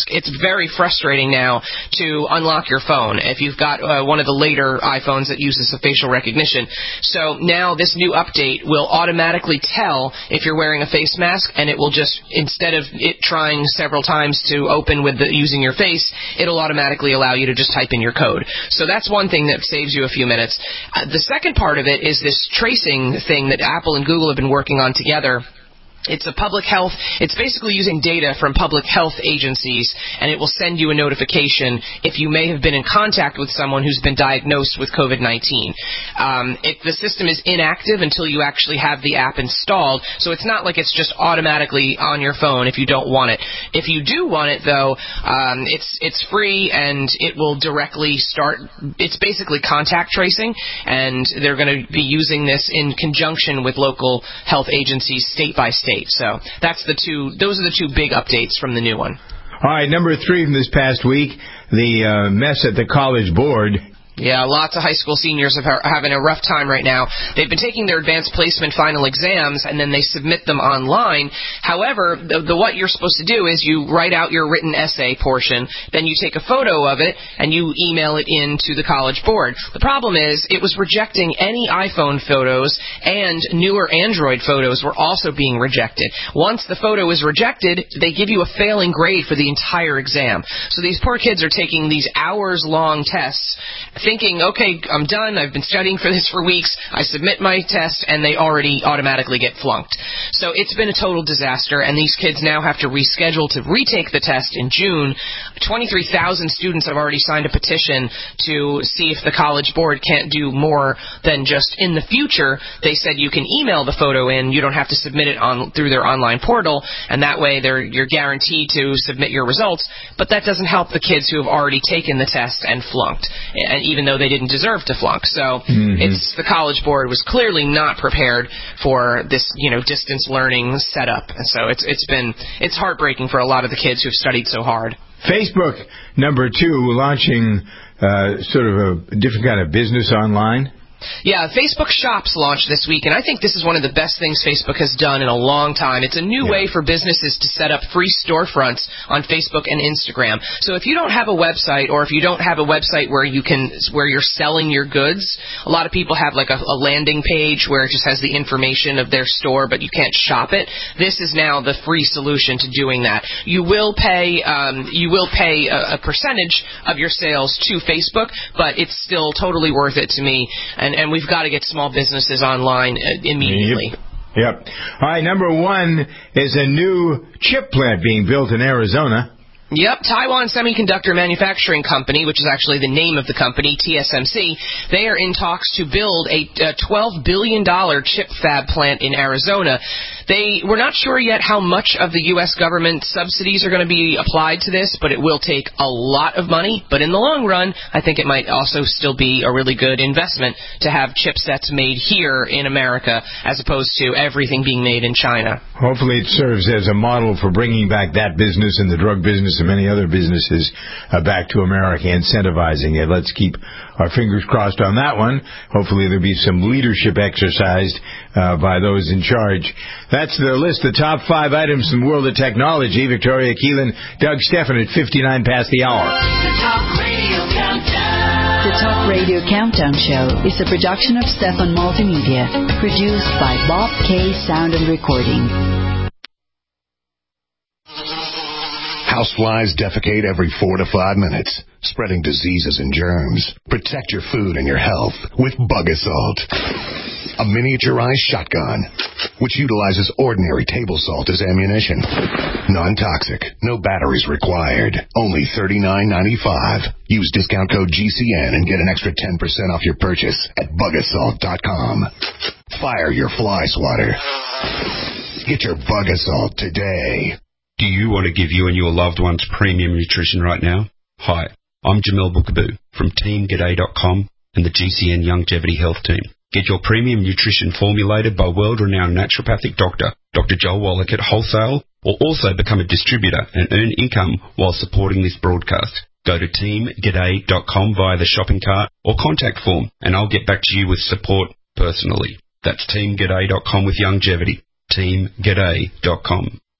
mask. It's very frustrating now to unlock your phone if you've got uh, one of the later iPhones that uses the facial recognition. So now this new update will automatically tell if you're wearing a face mask, and it will just, instead of it trying several times to open with the, using your face, it'll automatically allow you to just type in your code. So that's one thing that saves you a few minutes. Uh, the second part of it is this tracing thing that Apple and Google have been working on together. It's a public health, it's basically using data from public health agencies, and it will send you a notification if you may have been in contact with someone who's been diagnosed with COVID nineteen. Um, it, the system is inactive until you actually have the app installed, so it's not like it's just automatically on your phone if you don't want it. If you do want it, though, um, it's it's free, and it will directly start, it's basically contact tracing, and they're going to be using this in conjunction with local health agencies state by state. So that's the two. Those are the two big updates from the new one. All right, number three from this past week, the uh, mess at the College Board. Yeah, lots of high school seniors are having a rough time right now. They've been taking their advanced placement final exams, and then they submit them online. However, the, the what you're supposed to do is you write out your written essay portion, then you take a photo of it, and you email it in to the College Board. The problem is it was rejecting any iPhone photos, and newer Android photos were also being rejected. Once the photo is rejected, they give you a failing grade for the entire exam. So these poor kids are taking these hours-long tests, thinking, okay, I'm done, I've been studying for this for weeks, I submit my test, and they already automatically get flunked. So it's been a total disaster, and these kids now have to reschedule to retake the test in June. twenty-three thousand students have already signed a petition to see if the College Board can't do more than just in the future. They said you can email the photo in, you don't have to submit it on through their online portal, and that way they're, you're guaranteed to submit your results, but that doesn't help the kids who have already taken the test and flunked. And even though they didn't deserve to flunk. So mm-hmm. it's the College Board was clearly not prepared for this, you know, distance learning setup. And so it's it's been it's heartbreaking for a lot of the kids who've studied so hard. Facebook, number two, launching uh, sort of a different kind of business online. Yeah, Facebook Shops launched this week, and I think this is one of the best things Facebook has done in a long time. It's a new yeah. way for businesses to set up free storefronts on Facebook and Instagram. So if you don't have a website, or if you don't have a website where you can where you're selling your goods, a lot of people have like a, a landing page where it just has the information of their store, but you can't shop it. This is now the free solution to doing that. You will pay um, you will pay a, a percentage of your sales to Facebook, but it's still totally worth it to me. And And we've got to get small businesses online immediately. Yep. yep. All right, number one is a new chip plant being built in Arizona. Yep, Taiwan Semiconductor Manufacturing Company, which is actually the name of the company, T S M C, they are in talks to build a twelve billion dollars chip fab plant in Arizona. They We're not sure yet how much of the U S government subsidies are going to be applied to this, but it will take a lot of money. But in the long run, I think it might also still be a really good investment to have chipsets made here in America as opposed to everything being made in China. Hopefully it serves as a model for bringing back that business and the drug business and many other businesses uh, back to America, incentivizing it. Let's keep our fingers crossed on that one. Hopefully there'll be some leadership exercised uh, by those in charge. That's the list, the top five items in the world of technology. Victoria Keelan, Doug Stephan at fifty-nine past the hour. The Talk Radio Countdown. The Talk Radio Countdown Show is a production of Stephan Multimedia, produced by Bob K. Sound and Recording. Houseflies defecate every four to five minutes, spreading diseases and germs. Protect your food and your health with Bug Assault, a miniaturized shotgun which utilizes ordinary table salt as ammunition. Non-toxic, no batteries required. Only thirty-nine ninety-five. Use discount code G C N and get an extra ten percent off your purchase at bug assault dot com. Fire your fly swatter. Get your Bug Assault today. Do you want to give you and your loved ones premium nutrition right now? Hi, I'm Jamel Bookaboo from team g'day dot com and the G C N Longevity Health Team. Get your premium nutrition formulated by world-renowned naturopathic doctor, Doctor Joel Wallach at wholesale, or also become a distributor and earn income while supporting this broadcast. Go to team g'day dot com via the shopping cart or contact form, and I'll get back to you with support personally. That's team g'day dot com with longevity. team g'day dot com.